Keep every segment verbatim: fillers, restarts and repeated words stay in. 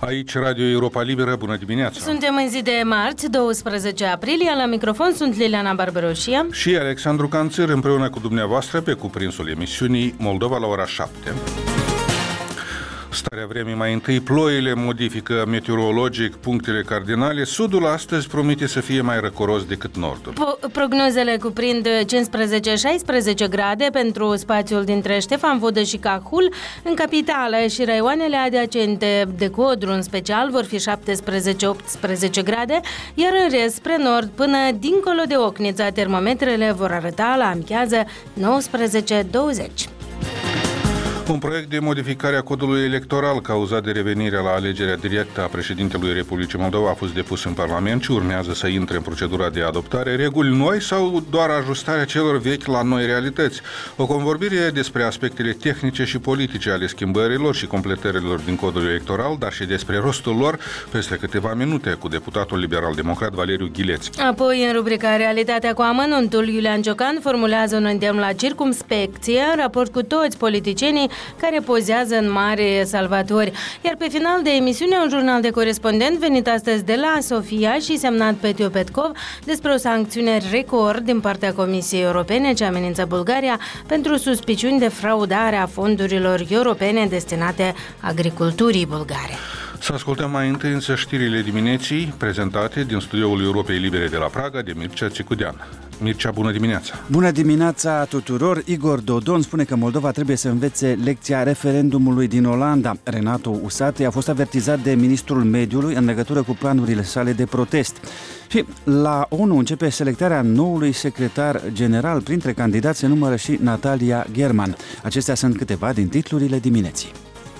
Aici Radio Europa Liberă, bună dimineața! Suntem în zi de marți, douăsprezece aprilie, la microfon sunt Liliana Barbaroșia și Alexandru Canțăr, împreună cu dumneavoastră pe cuprinsul emisiunii Moldova la ora șapte. Starea vremii mai întâi, ploile modifică meteorologic punctele cardinale. Sudul astăzi promite să fie mai răcoros decât nordul. Po- prognozele cuprind cincisprezece șaisprezece grade pentru spațiul dintre Ștefan Vodă și Cahul. În capitală și raioanele adiacente de Codru în special vor fi șaptesprezece optsprezece grade, iar în rest spre nord până dincolo de Ocnița termometrele vor arăta la amiază nouăsprezece douăzeci. Un proiect de modificare a codului electoral cauzat de revenirea la alegerea directă a președintelui Republicii Moldova a fost depus în Parlament și urmează să intre în procedura de adoptare. Reguli noi sau doar ajustarea celor vechi la noi realități? O convorbire despre aspectele tehnice și politice ale schimbărilor și completărilor din codul electoral, dar și despre rostul lor peste câteva minute cu deputatul liberal-democrat Valeriu Ghileț. Apoi, în rubrica Realitatea cu amănuntul, Iulian Ciocan formulează un îndemn la circumspecție în raport cu toți politicienii care pozează în mare salvatori. Iar pe final de emisiune, un jurnal de corespondent venit astăzi de la Sofia și semnat Petio Petkov despre o sancțiune record din partea Comisiei Europene ce amenință Bulgaria pentru suspiciuni de fraudare a fondurilor europene destinate agriculturii bulgare. Să ascultăm mai întâi însă știrile dimineții prezentate din studioul Europei Libere de la Praga de Mircea Țicudean. Mircea, bună dimineața! Bună dimineața tuturor! Igor Dodon spune că Moldova trebuie să învețe lecția referendumului din Olanda. Renato Usate a fost avertizat de ministrul mediului în legătură cu planurile sale de protest. Și la ONU începe selectarea noului secretar general. Printre candidați se numără și Natalia German. Acestea sunt câteva din titlurile dimineții.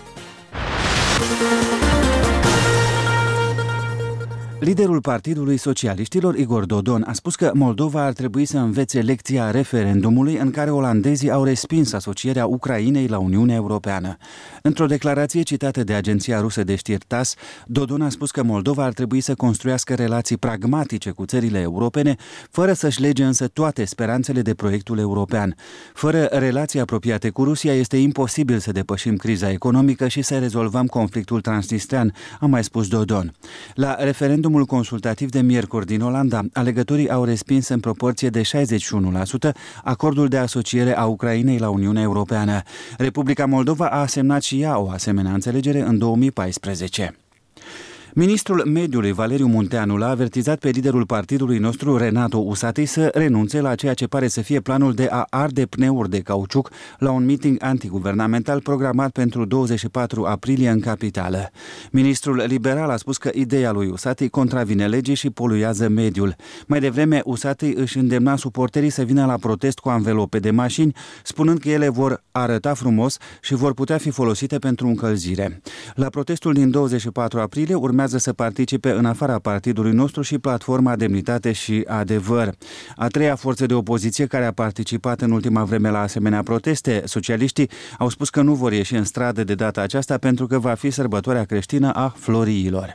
Liderul Partidului Socialiștilor, Igor Dodon, a spus că Moldova ar trebui să învețe lecția referendumului în care olandezii au respins asocierea Ucrainei la Uniunea Europeană. Într-o declarație citată de agenția rusă de știri T A S, Dodon a spus că Moldova ar trebui să construiască relații pragmatice cu țările europene, fără să-și lege însă toate speranțele de proiectul european. Fără relații apropiate cu Rusia este imposibil să depășim criza economică și să rezolvăm conflictul transnistrean, a mai spus Dodon. La referendum consultativ de miercuri din Olanda, alegătorii au respins în proporție de șaizeci și unu la sută acordul de asociere a Ucrainei la Uniunea Europeană. Republica Moldova a semnat și ea o asemenea înțelegere în două mii paisprezece. Ministrul Mediului, Valeriu Munteanu, l-a avertizat pe liderul partidului nostru, Renato Usate, să renunțe la ceea ce pare să fie planul de a arde pneuri de cauciuc la un meeting antiguvernamental programat pentru douăzeci și patru aprilie în capitală. Ministrul liberal a spus că ideea lui Usate contravine legii și poluează mediul. Mai devreme, Usate își îndemna suporterii să vină la protest cu anvelope de mașini, spunând că ele vor arăta frumos și vor putea fi folosite pentru încălzire. La protestul din douăzeci și patru aprilie urmează să participe în afara partidului nostru și Platforma Demnitate și Adevăr. A treia forță de opoziție care a participat în ultima vreme la asemenea proteste, socialiștii, au spus că nu vor ieși în stradă de data aceasta pentru că va fi sărbătoarea creștină a Floriilor.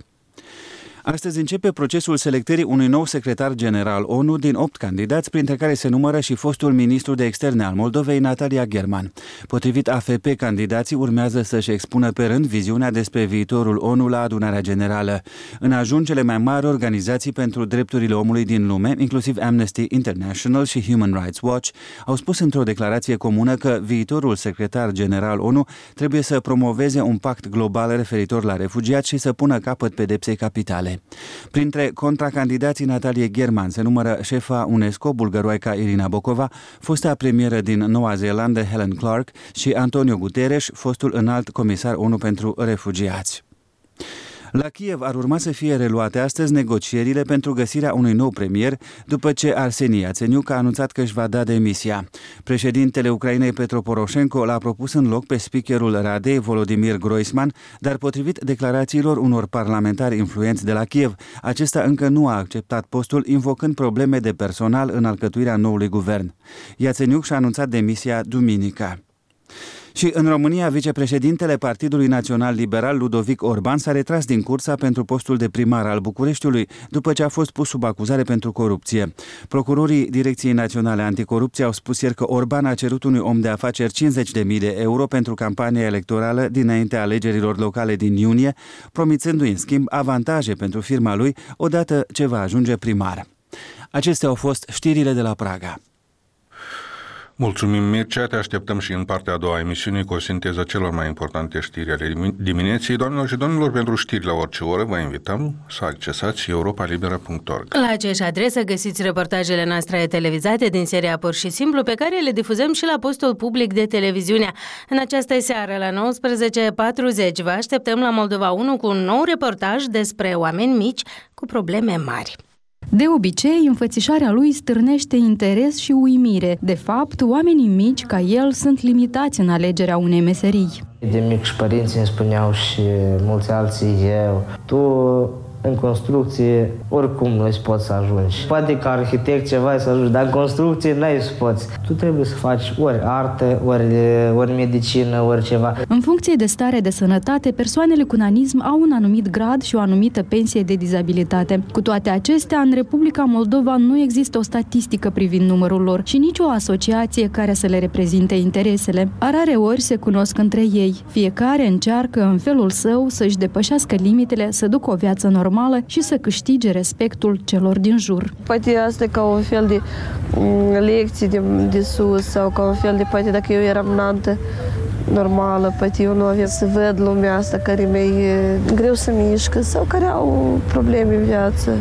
Astăzi începe procesul selectării unui nou secretar general ONU din opt candidați, printre care se numără și fostul ministru de externe al Moldovei, Natalia German. Potrivit A F P, candidații urmează să-și expună pe rând viziunea despre viitorul ONU la adunarea generală. În ajun cele mai mari organizații pentru drepturile omului din lume, inclusiv Amnesty International și Human Rights Watch, au spus într-o declarație comună că viitorul secretar general ONU trebuie să promoveze un pact global referitor la refugiați și să pună capăt pedepsei capitale. Printre contracandidații Natalie German se numără șefa UNESCO, bulgăroaica Irina Bokova, fosta premieră din Noua Zeelandă Helen Clark și Antonio Guterres, fostul înalt comisar ONU pentru refugiați. La Kiev ar urma să fie reluate astăzi negocierile pentru găsirea unui nou premier, după ce Arseni Iațeniuc a anunțat că își va da demisia. Președintele Ucrainei Petro Poroșenko l-a propus în loc pe speakerul Radei Volodymyr Groisman, dar potrivit declarațiilor unor parlamentari influenți de la Kiev, acesta încă nu a acceptat postul, invocând probleme de personal în alcătuirea noului guvern. Iațeniuc și-a anunțat demisia duminica. Și în România, vicepreședintele Partidului Național Liberal Ludovic Orban s-a retras din cursa pentru postul de primar al Bucureștiului, după ce a fost pus sub acuzare pentru corupție. Procurorii Direcției Naționale Anticorupție au spus ieri că Orban a cerut unui om de afaceri cincizeci de mii de euro pentru campania electorală dinaintea alegerilor locale din iunie, promițându-i în schimb avantaje pentru firma lui odată ce va ajunge primar. Acestea au fost știrile de la Praga. Mulțumim, Mircea, te așteptăm și în partea a doua a emisiunii cu o sinteză celor mai importante știri ale dimineții. Doamnelor și domnilor, pentru știri la orice oră vă invităm să accesați europa liberă punct org. La aceeași adresă găsiți reportajele noastre televizate din seria Pur și Simplu, pe care le difuzăm și la postul public de televiziune. În această seară, la nouăsprezece patruzeci, vă așteptăm la Moldova unu cu un nou reportaj despre oameni mici cu probleme mari. De obicei, înfățișarea lui stârnește interes și uimire. De fapt, oamenii mici ca el sunt limitați în alegerea unei meserii. De mic și părinții îmi spuneau și mulți alții, eu, tu în construcție oricum nu poți să ajungi. Poate că arhitect ceva să ajungi, dar în construcție n-ai să poți. Tu trebuie să faci ori artă, ori, ori medicină, ori ceva. În funcție de stare de sănătate, persoanele cu nanism au un anumit grad și o anumită pensie de dizabilitate. Cu toate acestea, în Republica Moldova nu există o statistică privind numărul lor și nici o asociație care să le reprezinte interesele. Rare ori se cunosc între ei. Fiecare încearcă în felul său să-și depășească limitele, să ducă o viață normală și să câștige respectul celor din jur. Poate asta e ca un fel de lecții de, de sus sau ca un fel de, poate dacă eu eram nantă normală, poate eu nu aveam să văd lumea asta care mi-e greu să mișcă sau care au probleme în viață.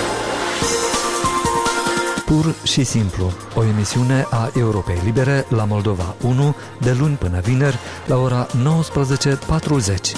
Pur și Simplu, o emisiune a Europei Libere la Moldova unu, de luni până vineri, la ora nouăsprezece patruzeci.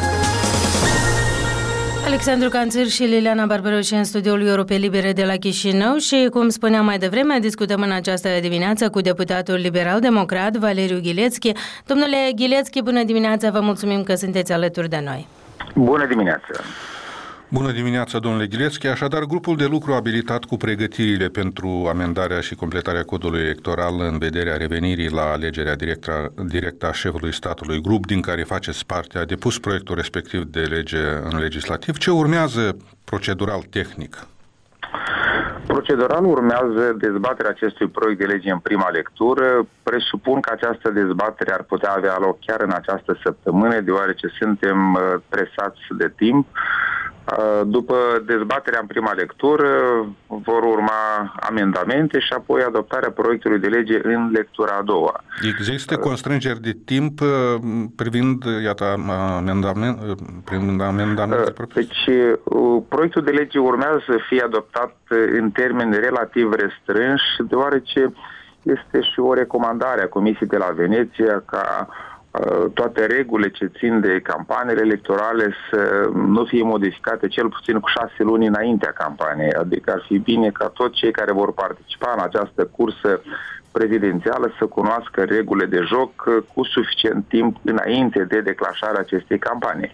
Alexandru Canțir și Liliana Barbaroși în studioul Europei Libere de la Chișinău și, cum spuneam mai devreme, discutăm în această dimineață cu deputatul liberal-democrat Valeriu Ghilețchi. Domnule Ghilețchi, bună dimineața, vă mulțumim că sunteți alături de noi. Bună dimineața! Bună dimineața, domnule Ghilețchi. Așadar, grupul de lucru abilitat cu pregătirile pentru amendarea și completarea codului electoral în vederea revenirii la alegerea directă, directă a șefului statului, grup din care faceți parte, a depus proiectul respectiv de lege în legislativ. Ce urmează procedural tehnic? Procedural urmează dezbaterea acestui proiect de lege în prima lectură. Presupun că această dezbatere ar putea avea loc chiar în această săptămână, deoarece suntem presați de timp. După dezbaterea în prima lectură vor urma amendamente și apoi adoptarea proiectului de lege în lectura a doua. Există constrângeri de timp privind, iată, amendament, privind amendamente? Deci, proiectul de lege urmează să fie adoptat în termeni relativ restrânși, deoarece este și o recomandare a Comisiei de la Veneția ca toate regulile ce țin de campaniile electorale să nu fie modificate cel puțin cu șase luni înaintea campaniei. Adică ar fi bine ca toți cei care vor participa în această cursă prezidențială să cunoască regulile de joc cu suficient timp înainte de declanșarea acestei campanii.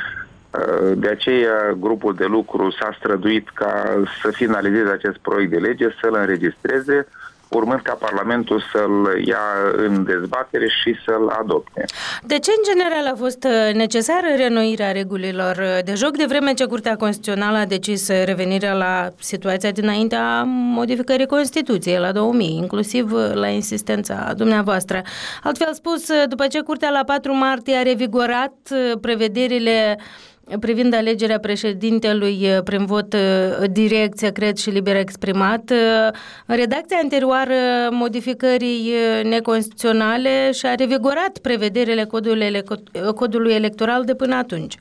De aceea, grupul de lucru s-a străduit ca să finalizeze acest proiect de lege, să-l înregistreze, urmând ca Parlamentul să-l ia în dezbatere și să-l adopte. De ce, în general, a fost necesară reînnoirea regulilor de joc, de vreme ce Curtea Constituțională a decis revenirea la situația dinaintea modificării Constituției, la două mii, inclusiv la insistența dumneavoastră? Altfel spus, după ce Curtea la patru martie a revigorat prevederile privind alegerea președintelui prin vot direct, secret și liber exprimat, în redacția anterioară modificării neconstituționale și-a revigorat prevederile codului, ele- codului electoral de până atunci.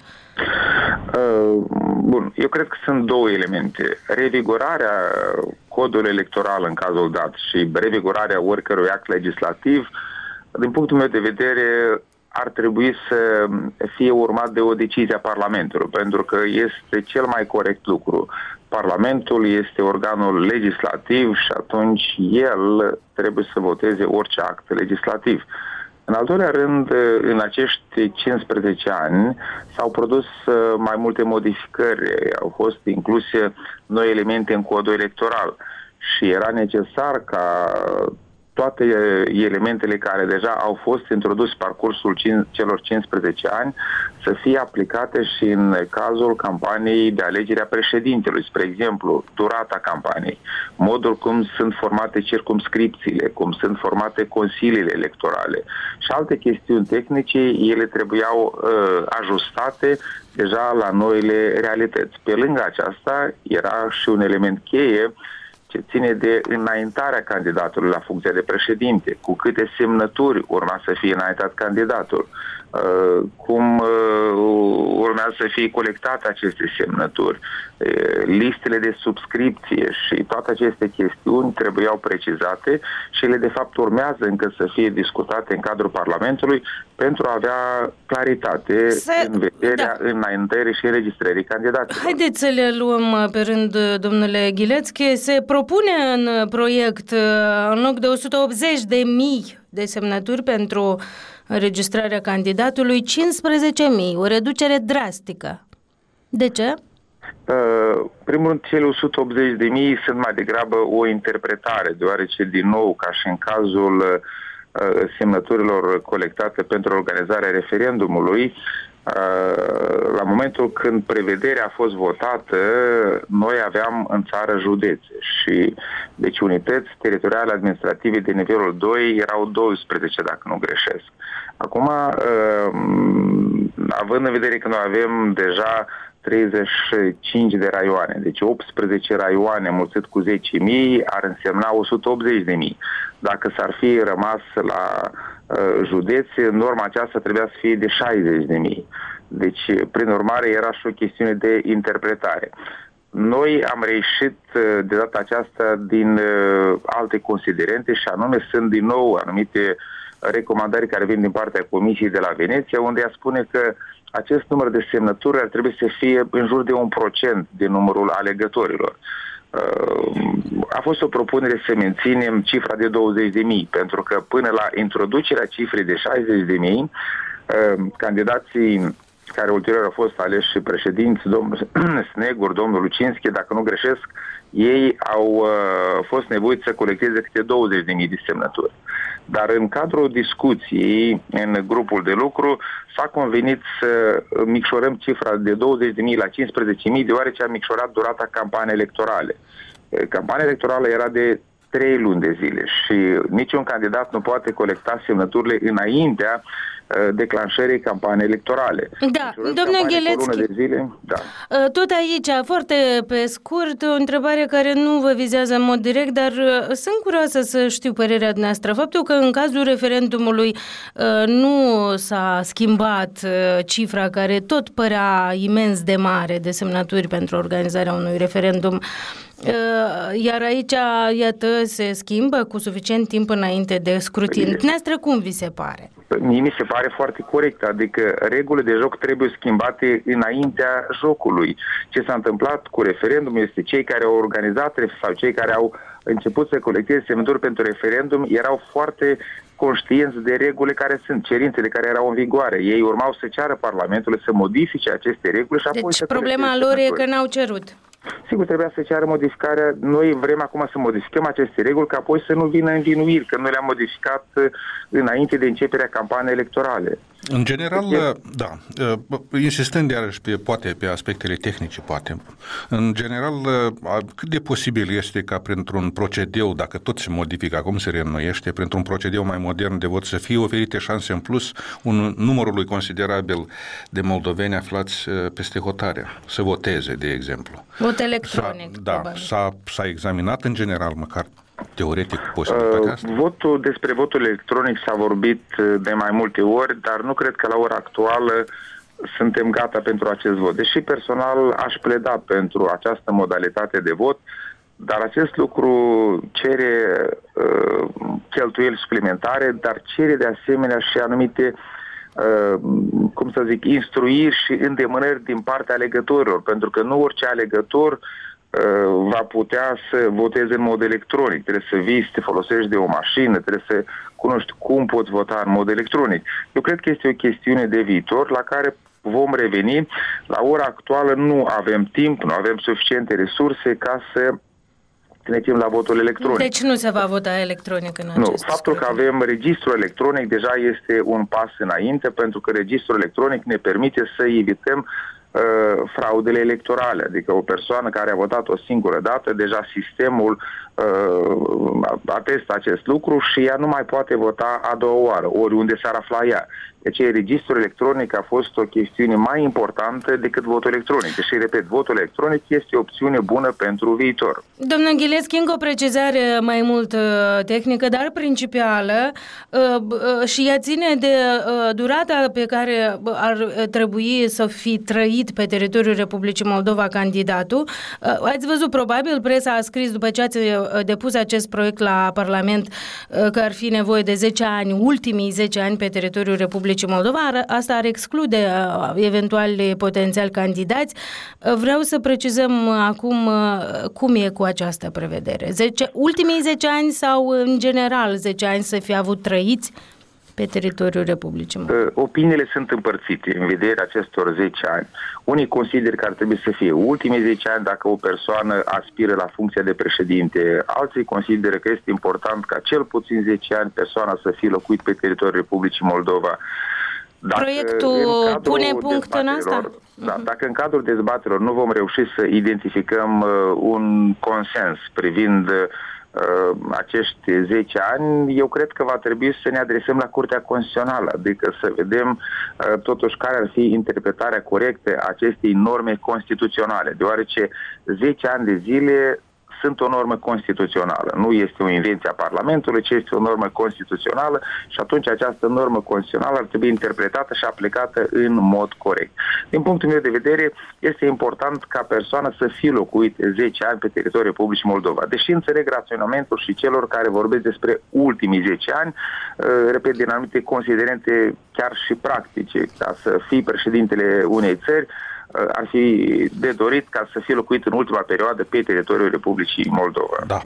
Bun, eu cred că sunt două elemente. Revigorarea codului electoral în cazul dat și revigorarea oricărui act legislativ, din punctul meu de vedere, ar trebui să fie urmat de o decizie a Parlamentului, pentru că este cel mai corect lucru. Parlamentul este organul legislativ și atunci el trebuie să voteze orice act legislativ. În al doilea rând, în acești cincisprezece ani s-au produs mai multe modificări, au fost incluse noi elemente în codul electoral și era necesar ca toate elementele care deja au fost introduse parcursul celor cincisprezece ani să fie aplicate și în cazul campaniei de alegere a președintelui. Spre exemplu, durata campaniei, modul cum sunt formate circumscripțiile, cum sunt formate consiliile electorale și alte chestiuni tehnice, ele trebuiau uh, ajustate deja la noile realități. Pe lângă aceasta era și un element cheie ce ține de înaintarea candidatului la funcția de președinte, cu câte semnături urma să fie înaintat candidatul, cum urmează să fie colectate aceste semnături, listele de subscripție și toate aceste chestiuni trebuiau precizate și ele de fapt urmează încă să fie discutate în cadrul Parlamentului pentru a avea claritate se... în vederea da. înaintării și înregistrării candidaților. Haideți să le luăm pe rând, domnule Ghilețchi. Se propune în proiect, în loc de o sută optzeci de mii de semnături pentru înregistrarea candidatului, cincisprezece mii, o reducere drastică. De ce? Uh, primul rând, cele o sută optzeci de mii sunt mai degrabă o interpretare, deoarece, din nou, ca și în cazul uh, semnăturilor colectate pentru organizarea referendumului, la momentul când prevederea a fost votată, noi aveam în țară județe și deci unități teritoriale administrative de nivelul doi erau doisprezece, dacă nu greșesc. Acum, având în vedere că noi avem deja treizeci și cinci de raioane, deci optsprezece raioane mulțit cu zece mii ar însemna o sută optzeci de mii. Dacă s-ar fi rămas la uh, județe, norma aceasta trebuia să fie de șaizeci de mii. Deci, prin urmare, era și o chestiune de interpretare. Noi am reieșit uh, de data aceasta din uh, alte considerente și anume sunt din nou anumite recomandări care vin din partea Comisiei de la Veneția, unde ea spune că acest număr de semnături ar trebui să fie în jur de un procent din numărul alegătorilor. A fost o propunere să menținem cifra de douăzeci de mii, pentru că până la introducerea cifrei de șaizeci de mii, candidații care ulterior au fost aleși președinți, domnul Snegur, domnul Lucinski, dacă nu greșesc, ei au fost nevoiți să colecteze câte douăzeci de mii de semnături. Dar în cadrul discuției, în grupul de lucru, s-a convenit să micșorăm cifra de douăzeci de mii la cincisprezece mii, deoarece a micșorat durata campaniei electorale. Campania electorală era de trei luni de zile și niciun candidat nu poate colecta semnăturile înaintea declanșării campaniei electorale. Da, domnule Ghilețchi, da. Tot aici, foarte pe scurt, o întrebare care nu vă vizează în mod direct, dar sunt curioasă să știu părerea dumneavoastră. Faptul că în cazul referendumului nu s-a schimbat cifra care tot părea imens de mare de semnături pentru organizarea unui referendum, iar aici, iată, se schimbă cu suficient timp înainte de scrutin. Dumneavoastră, cum vi se pare? Mie mi se pare foarte corect, adică regulile de joc trebuie schimbate înaintea jocului. Ce s-a întâmplat cu referendumul este cei care au organizat sau cei care au început să colecteze semnături pentru referendum erau foarte conștienți de regulile care sunt, cerințele care erau în vigoare. Ei urmau să ceară Parlamentului să modifice aceste reguli și apoi deci să problema lor e că n-au cerut. Sigur, trebuia să ceară modificarea. Noi vrem acum să modificăm aceste reguli, ca apoi să nu vină învinuiri, că noi le-am modificat înainte de începerea campaniei electorale. În general, da, insistând iarăși pe, poate pe aspectele tehnice, poate. În general, cât de posibil este ca printr-un procedeu, dacă tot se modifică, acum se reînnoiește, printr-un procedeu mai modern de vot, să fie oferite șanse în plus un numărului considerabil de moldoveni aflați peste hotare, să voteze, de exemplu. Vot electronic. S-a, da, s-a, s-a examinat în general, măcar teoretic, posibilitatea asta? Votul, despre votul electronic s-a vorbit de mai multe ori, dar nu cred că la ora actuală suntem gata pentru acest vot. Deși personal aș pleda pentru această modalitate de vot, dar acest lucru cere uh, cheltuieli suplimentare, dar cere de asemenea și anumite Uh, cum să zic, instruiri și îndemânări din partea alegătorilor, pentru că nu orice alegător uh, va putea să voteze în mod electronic. Trebuie să vii, să te folosești de o mașină, trebuie să cunoști cum poți vota în mod electronic. Eu cred că este o chestiune de viitor la care vom reveni. La ora actuală nu avem timp, nu avem suficiente resurse ca să trecem la votul electronic. Deci nu se va vota electronic în acest Nu, faptul că avem registrul electronic deja este un pas înainte, pentru că registrul electronic ne permite să evităm uh, fraudele electorale, adică o persoană care a votat o singură dată, deja sistemul uh, atestă acest lucru și ea nu mai poate vota a doua oară, oriunde s-ar afla ea. Deci registrul electronic a fost o chestiune mai importantă decât votul electronic. Și, repet, votul electronic este o opțiune bună pentru viitor. Domnul Ghileschi, încă o precizare mai mult tehnică, dar principială, și ea ține de durata pe care ar trebui să fi trăit pe teritoriul Republicii Moldova candidatul. Ați văzut, probabil, presa a scris după ce ați depus acest proiect la Parlament că ar fi nevoie de zece ani, ultimii zece ani pe teritoriul Republicii Moldova. Asta ar exclude uh, eventuali potențiali candidați. Uh, vreau să precizăm acum uh, cum e cu această prevedere. zece, ultimii zece ani sau în general zece ani să fie avut trăiți pe teritoriul Republicii Moldova? Opiniile sunt împărțite în vederea acestor zece ani. Unii consideră că ar trebui să fie ultimii zece ani dacă o persoană aspiră la funcția de președinte. Alții consideră că este important ca cel puțin zece ani persoana să fie locuit pe teritoriul Republicii Moldova. Dacă Proiectul pune punct în asta? Da, dacă în cadrul dezbaterilor nu vom reuși să identificăm uh, un consens privind uh, acești zece ani, eu cred că va trebui să ne adresăm la Curtea Constituțională, adică să vedem uh, totuși care ar fi interpretarea corectă a acestei norme constituționale, deoarece zece ani de zile sunt o normă constituțională. Nu este o invenție a Parlamentului, ci este o normă constituțională și atunci această normă constituțională ar trebui interpretată și aplicată în mod corect. Din punctul meu de vedere, este important ca persoana să fie locuit zece ani pe teritoriul Republicii Moldova. Deși înțeleg raționamentul și celor care vorbesc despre ultimii zece ani, repet, din anumite considerente chiar și practice, ca să fii președintele unei țări, ar fi de dorit ca să fie locuit în ultima perioadă pe teritoriul Republicii Moldova. Da.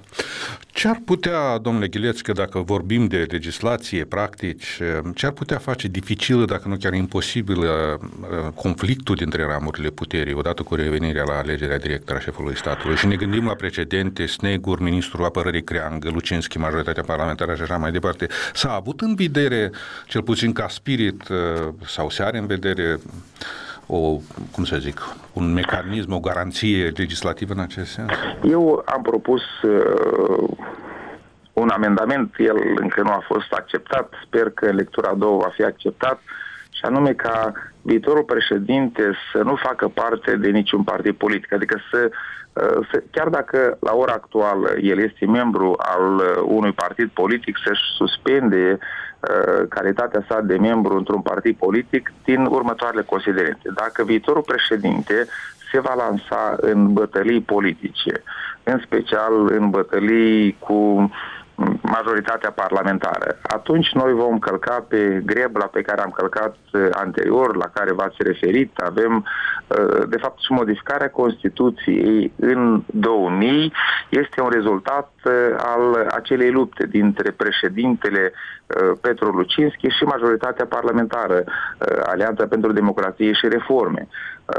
Ce ar putea, domnule Ghileschi, dacă vorbim de legislație, practici, ce ar putea face dificilă, dacă nu chiar imposibilă, conflictul dintre ramurile puterii, odată cu revenirea la alegerea directă a șefului statului? Și ne gândim la precedente, Snegur, ministrul apărării Creangă, Lucinski, majoritatea parlamentară și așa mai departe. S-a avut în vedere, cel puțin ca spirit, sau se are în vedere o, cum să zic, un mecanism, o garanție legislativă în acest sens? Eu am propus uh, un amendament, el încă nu a fost acceptat, sper că în lectura a doua va fi acceptat, și anume ca viitorul președinte să nu facă parte de niciun partid politic, adică să, uh, să chiar dacă la ora actuală el este membru al uh, unui partid politic, să-și suspende calitatea sa de membru într-un partid politic din următoarele considerente. Dacă viitorul președinte se va lansa în bătălii politice, în special în bătălii cu majoritatea parlamentară, atunci noi vom călca pe grebla pe care am călcat anterior, la care v-ați referit. Avem, de fapt, și modificarea Constituției în două mii este un rezultat al acelei lupte dintre președintele Petru Lucinski și majoritatea parlamentară, Alianța pentru Democrație și Reforme.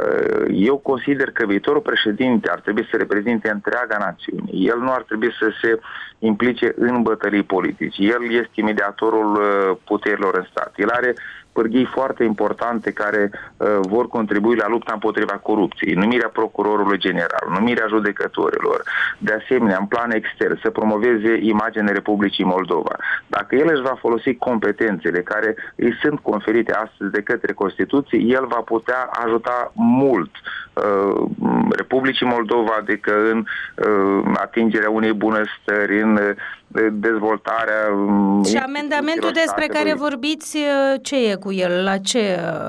Eu consider că viitorul președinte ar trebui să reprezinte întreaga națiune. El nu ar trebui să se implice în bătălii politice. El este mediatorul puterilor în stat. El are pârghii foarte importante care uh, vor contribui la lupta împotriva corupției, numirea procurorului general, numirea judecătorilor, de asemenea, în plan extern, să promoveze imaginea Republicii Moldova. Dacă el își va folosi competențele care îi sunt conferite astăzi de către Constituție, el va putea ajuta mult uh, Republicii Moldova, adică în uh, atingerea unei bunăstări, în uh, dezvoltarea... Um, și amendamentul despre care vorbiți, ce e cu el? La ce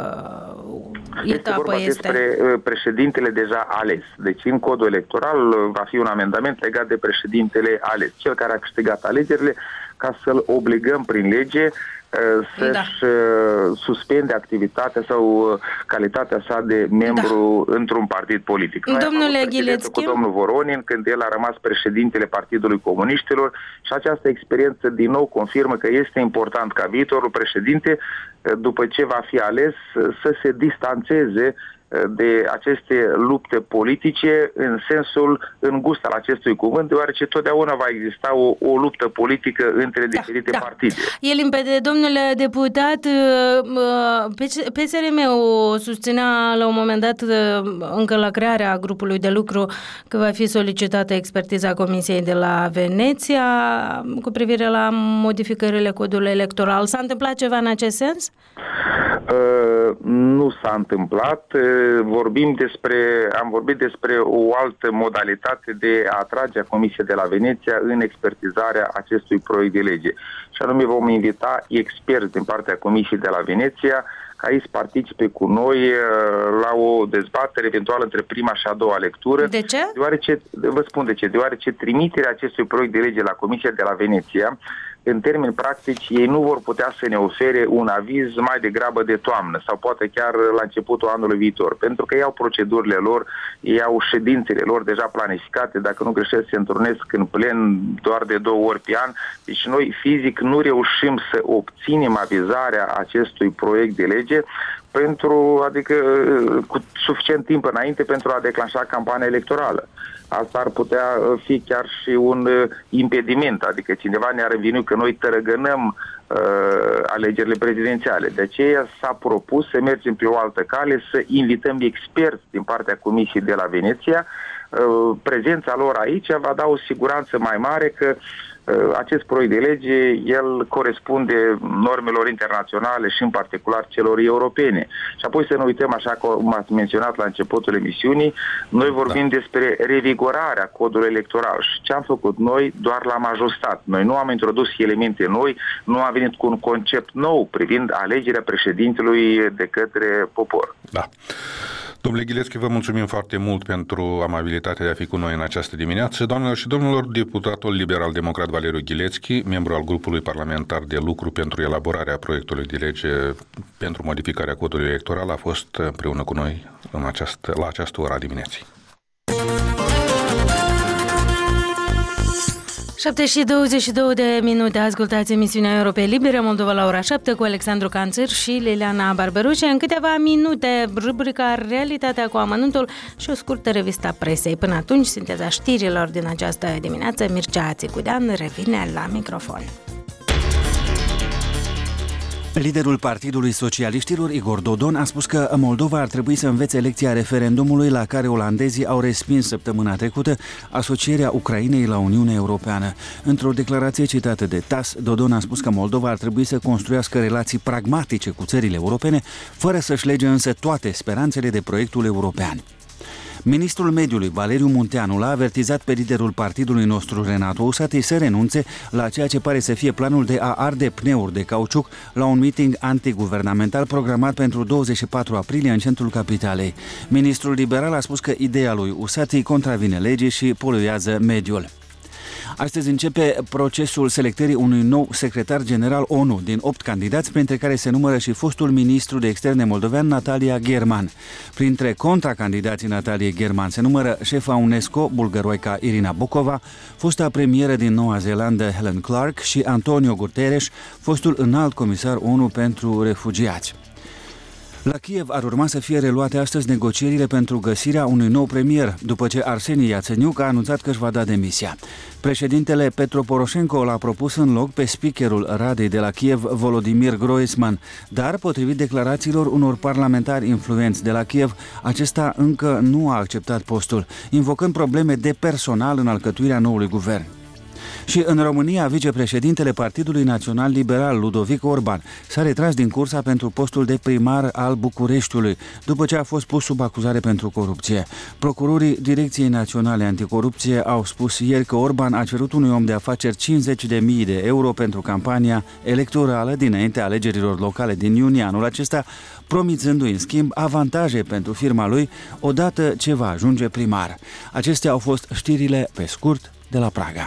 uh, etapă este? Este despre președintele deja ales. Deci în codul electoral va fi un amendament legat de președintele ales. Cel care a câștigat alegerile, ca să-l obligăm prin lege să-și da. suspende activitatea sau calitatea sa de membru da. într-un partid politic. Noi Domnule Ghileschi, cu domnul Voronin, când el a rămas președintele Partidului Comuniștilor, și această experiență din nou confirmă că este important ca viitorul președinte, după ce va fi ales, să se distanțeze de aceste lupte politice în sensul îngust al acestui cuvânt, deoarece totdeauna va exista o, o luptă politică între da, diferite da. partide. E limpede, domnule deputat, P S R M o susținea la un moment dat, încă la crearea grupului de lucru, că va fi solicitată expertiza Comisiei de la Veneția cu privire la modificările codului electoral. S-a întâmplat ceva în acest sens? Uh, nu s-a întâmplat. Uh, vorbim despre, am vorbit despre o altă modalitate de a atrage a Comisiei de la Veneția în expertizarea acestui proiect de lege. Și anume vom invita experți din partea Comisiei de la Veneția ca ei să participe cu noi uh, la o dezbatere eventual între prima și a doua lectură. De ce? Deoarece, vă spun de ce, deoarece trimiterea acestui proiect de lege la Comisia de la Veneția, în termeni practici, ei nu vor putea să ne ofere un aviz mai degrabă de toamnă sau poate chiar la începutul anului viitor, pentru că ei au procedurile lor, ei au ședințele lor deja planificate, dacă nu greșesc, se întrunesc în plen doar de două ori pe an, deci noi fizic nu reușim să obținem avizarea acestui proiect de lege pentru, adică cu suficient timp înainte pentru a declanșa campania electorală. Asta ar putea fi chiar și un impediment, adică cineva ne-ar învinui că noi tărăgănăm uh, alegerile prezidențiale. De aceea s-a propus să mergem pe o altă cale, să invităm experți din partea Comisiei de la Veneția. Uh, prezența lor aici va da o siguranță mai mare că acest proiect de lege, el corespunde normelor internaționale și în particular celor europene. Și apoi să ne uităm, așa cum ați menționat la începutul emisiunii, noi vorbim da. despre revigorarea codului electoral și ce am făcut noi, doar l-am ajustat. Noi nu am introdus elemente noi, nu am venit cu un concept nou privind alegerea președintelui de către popor. Da. Domnule Ghileschi, vă mulțumim foarte mult pentru amabilitatea de a fi cu noi în această dimineață. Doamnelor și domnilor, deputatul liberal-democrat Valeriu Ghileschi, membru al grupului parlamentar de lucru pentru elaborarea proiectului de lege pentru modificarea codului electoral, a fost împreună cu noi în această, la această oră a dimineții. șapte și douăzeci și două de minute, ascultați emisiunea Europei Libere, Moldova la ora șapte cu Alexandru Canțir și Liliana Barberușe. În câteva minute, rubrica Realitatea cu amănuntul și o scurtă revista presei. Până atunci, sinteza știrilor din această dimineață, Mircea Țicudean revine la microfon. Liderul Partidului Socialiștilor, Igor Dodon, a spus că Moldova ar trebui să învețe lecția referendumului la care olandezii au respins săptămâna trecută asocierea Ucrainei la Uniunea Europeană. Într-o declarație citată de T A S, Dodon a spus că Moldova ar trebui să construiască relații pragmatice cu țările europene, fără să-și lege însă toate speranțele de proiectul european. Ministrul Mediului, Valeriu Munteanu, l-a avertizat pe liderul partidului nostru, Renato Usati, să renunțe la ceea ce pare să fie planul de a arde pneuri de cauciuc la un meeting antiguvernamental programat pentru douăzeci și patru aprilie în centrul capitalei. Ministrul liberal a spus că ideea lui Usati contravine legii și poluează mediul. Astăzi începe procesul selectării unui nou secretar general O N U din opt candidați, printre care se numără și fostul ministru de externe moldovean Natalia German. Printre contracandidații Nataliei German se numără șefa UNESCO, bulgăroica Irina Bokova, fosta premieră din Noua Zeelandă Helen Clark și Antonio Guterres, fostul înalt comisar O N U pentru refugiați. La Kiev ar urma să fie reluate astăzi negocierile pentru găsirea unui nou premier, după ce Arseni Iațeniuc a anunțat că își va da demisia. Președintele Petro Poroșenko l-a propus în loc pe speakerul Radei de la Kiev, Volodymyr Groisman, dar, potrivit declarațiilor unor parlamentari influenți de la Kiev, acesta încă nu a acceptat postul, invocând probleme de personal în alcătuirea noului guvern. Și în România, vicepreședintele Partidului Național Liberal, Ludovic Orban, s-a retras din cursa pentru postul de primar al Bucureștiului, după ce a fost pus sub acuzare pentru corupție. Procurorii Direcției Naționale Anticorupție au spus ieri că Orban a cerut unui om de afaceri cincizeci de mii de euro pentru campania electorală dinaintea alegerilor locale din iunie anul acesta, promițându-i în schimb avantaje pentru firma lui odată ce va ajunge primar. Acestea au fost știrile pe scurt de la Praga.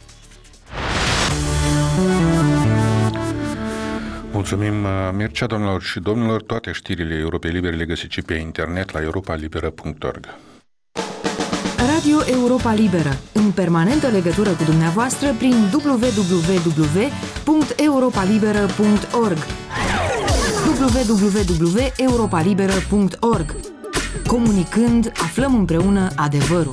Mulțumim, Mircea, domnilor și domnilor. Toate știrile Europei Libere le găsiți pe internet la europa liberă punct org. Radio Europa Liberă, în permanentă legătură cu dumneavoastră prin w w w punct europa liberă punct org w w w punct europa liberă punct org Comunicând, aflăm împreună adevărul.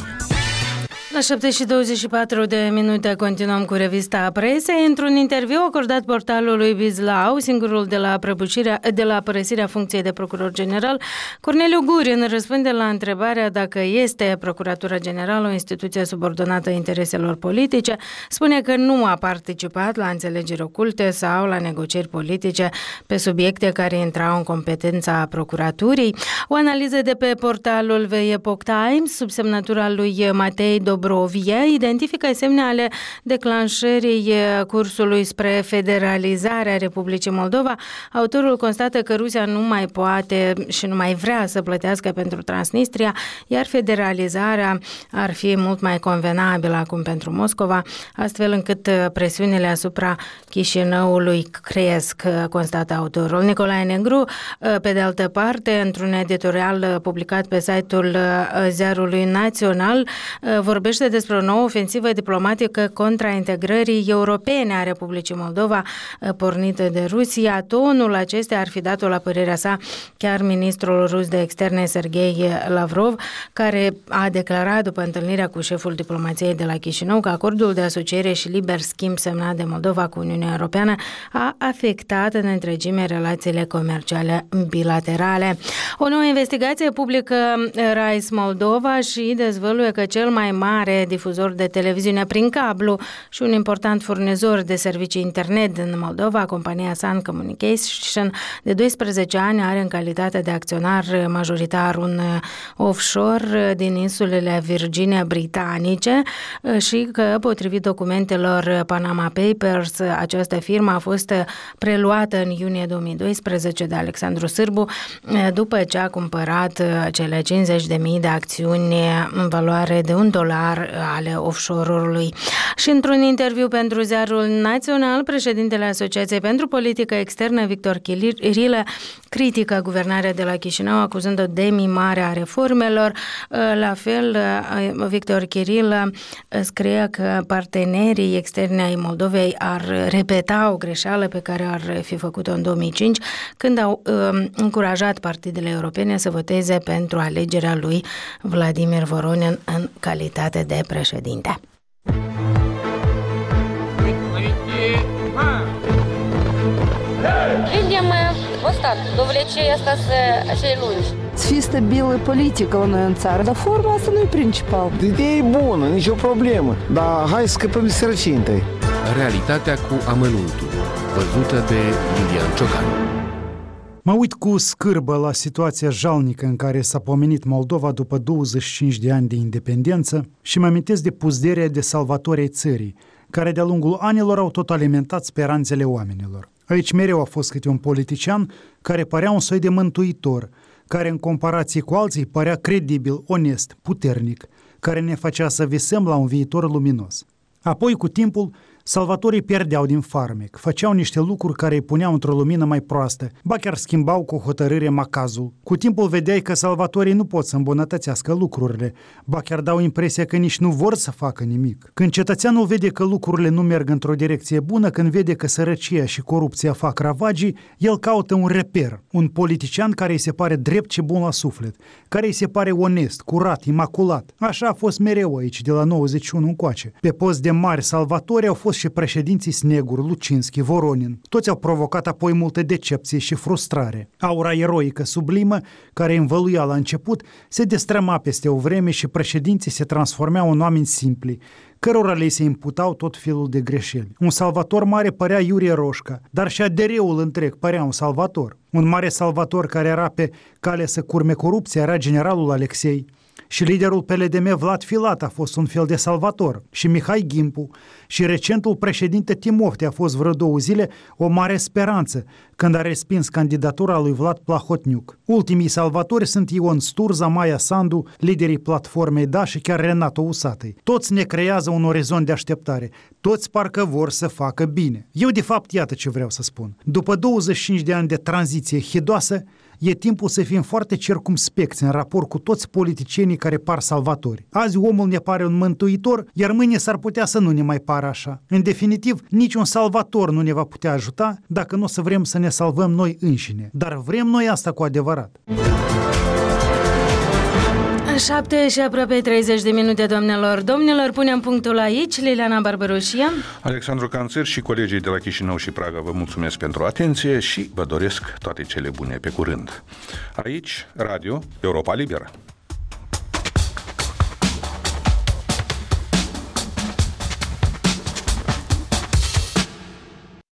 La șapte și douăzeci și patru de minute continuăm cu revista presei. Într-un interviu acordat portalului Bizlau, singurul de la, de la părăsirea funcției de procuror general, Corneliu Gurin răspunde la întrebarea dacă este Procuratura Generală o instituție subordonată intereselor politice. Spune că nu a participat la înțelegeri oculte sau la negocieri politice pe subiecte care intrau în competența procuraturii. O analiză de pe portalul The Epoch Times, sub semnătura lui Matei Dobrovie, identifică semne ale declanșării cursului spre federalizarea Republicii Moldova. Autorul constată că Rusia nu mai poate și nu mai vrea să plătească pentru Transnistria, iar federalizarea ar fi mult mai convenabilă acum pentru Moscova, astfel încât presiunile asupra Chișinăului cresc, constată autorul. Nicolae Negru, pe de altă parte, într-un editorial publicat pe site-ul Ziarului Național, vorbește despre o nouă ofensivă diplomatică contra integrării europene a Republicii Moldova pornită de Rusia. Tonul acestea ar fi dat-o, la părerea sa, chiar ministrul rus de externe Sergei Lavrov, care a declarat după întâlnirea cu șeful diplomației de la Chișinău că acordul de asociere și liber schimb semnat de Moldova cu Uniunea Europeană a afectat în întregime relațiile comerciale bilaterale. O nouă investigație publică Rise Moldova și dezvăluie că cel mai mare difuzor de televiziune prin cablu și un important furnizor de servicii internet în Moldova, compania Sun Communication, de doisprezece ani are în calitate de acționar majoritar un offshore din insulele Virgine Britanice și că, potrivit documentelor Panama Papers, această firmă a fost preluată în iunie două mii doisprezece de Alexandru Sârbu după ce a cumpărat cele cincizeci de mii de acțiuni în valoare de un dolar ale offshore-ului. Și într-un interviu pentru Ziarul Național, președintele Asociației pentru Politică Externă, Victor Chirilă, critică guvernarea de la Chișinău, acuzând-o de mimare a reformelor. La fel, Victor Chirilă scrie că partenerii externi ai Moldovei ar repeta o greșeală pe care ar fi făcut-o în două mii cinci, când au um, încurajat partidele europene să voteze pentru alegerea lui Vladimir Voronin în calitate de președinte. Видим ăsta, довлече asta cei lungi. Să fie stabilă politică la noi în țară, dar forma asta nu e principal. Ideea e bună, nicio problemă, dar hai să scăpăm de sărăcie întâi. Realitatea cu amănuntul, văzută de Iulian Ciocan. Mă uit cu scârbă la situația jalnică în care s-a pomenit Moldova după douăzeci și cinci de ani de independență și mă amintesc de puzderea de salvatori ai țării, care de-a lungul anilor au tot alimentat speranțele oamenilor. Aici mereu a fost câte un politician care părea un soi de mântuitor, care în comparație cu alții părea credibil, onest, puternic, care ne făcea să visăm la un viitor luminos. Apoi, cu timpul, salvatorii pierdeau din farmec, făceau niște lucruri care îi puneau într-o lumină mai proastă, ba chiar schimbau cu hotărâre macazul. Cu timpul vedeai că salvatorii nu pot să îmbunătățească lucrurile, ba chiar dau impresia că nici nu vor să facă nimic. Când cetățeanul vede că lucrurile nu merg într-o direcție bună, când vede că sărăcia și corupția fac ravagii, el caută un reper, un politician care îi se pare drept și bun la suflet, care îi se pare onest, curat, imaculat. Așa a fost mereu aici, de la nouăzeci și unu încoace. Pe post de mari salvatori au fost și președinții Snegur, Lucinski, Voronin. Toți au provocat apoi multe decepție și frustrare. Aura eroică sublimă, care învăluia la început, se destrăma peste o vreme și președinții se transformeau în oameni simpli, cărora le se imputau tot felul de greșeli. Un salvator mare părea Iurie Roșca, dar și A D R-ul întreg părea un salvator. Un mare salvator care era pe cale să curme corupția era generalul Alexei. Și liderul P L D M Vlad Filat a fost un fel de salvator, și Mihai Gimpu, și recentul președinte Timofte a fost vreo două zile o mare speranță când a respins candidatura lui Vlad Plahotniuc. Ultimii salvatori sunt Ion Sturza, Maia Sandu, liderii platformei Da și chiar Renato Usatăi. Toți ne creează un orizont de așteptare, toți parcă vor să facă bine. Eu de fapt iată ce vreau să spun. După douăzeci și cinci de ani de tranziție hidoasă, e timpul să fim foarte circumspecți în raport cu toți politicienii care par salvatori. Azi omul ne pare un mântuitor, iar mâine s-ar putea să nu ne mai pară așa. În definitiv, niciun salvator nu ne va putea ajuta dacă nu o să vrem să ne salvăm noi înșine. Dar vrem noi asta cu adevărat. șapte și aproape treizeci de minute, doamnelor, domnilor. Punem punctul aici. Liliana Barbaroșia, Alexandru Canțăr și colegii de la Chișinău și Praga vă mulțumesc pentru atenție și vă doresc toate cele bune. Pe curând. Aici, Radio Europa Liberă.